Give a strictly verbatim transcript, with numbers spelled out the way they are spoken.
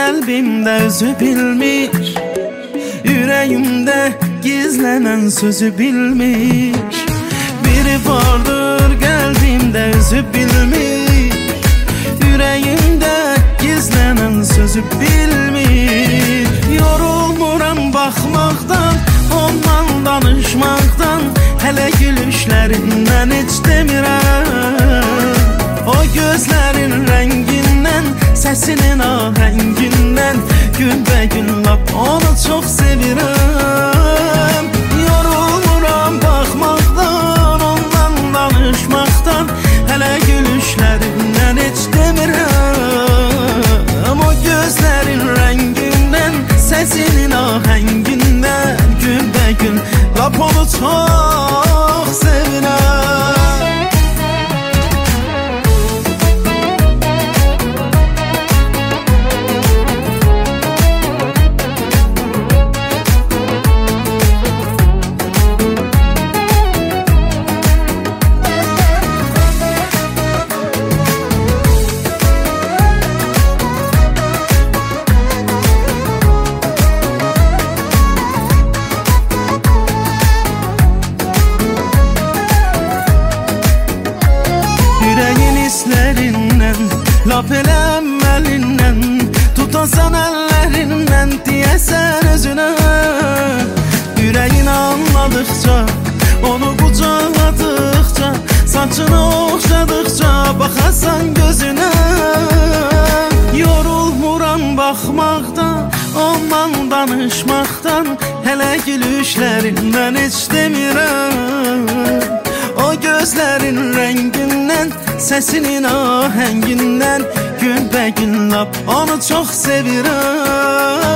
qəlbimdə özü bilmiş, ürəyimdə gizlənən sözü bilmiş. Biri vardır qəlbimdə özü bilmiş, ürəyimdə gizlənən sözü bilmiş. Yorulmuram baxmaqdan, ondan danışmaqdan, hələ gülüşlərindən heç demirəm. O gözlərin rəngindən, səsinin ahəngindən, günbəgün lap onu çox sevirəm. Yorulmuram baxmaqdan, ondan danışmaqdan, hələ gülüşlərindən heç demirəm. O gözlərin rəngindən, səsinin ahəngindən, günbəgün lap onu çox sevirəm. Lap eləməlindən, tutasan əllərindən, deyəsən özünə. Ürəyin anladıqca, onu qucaqladıqca, saçını oxşadıqca, baxasan gözünə. Yorulmuram baxmaqdan, ondan danışmaqdan, hələ gülüşlərindən heç demirəm. O gözlərin rəngindən, səsinin ahəngindən, günbəgün lap onu çox sevirəm.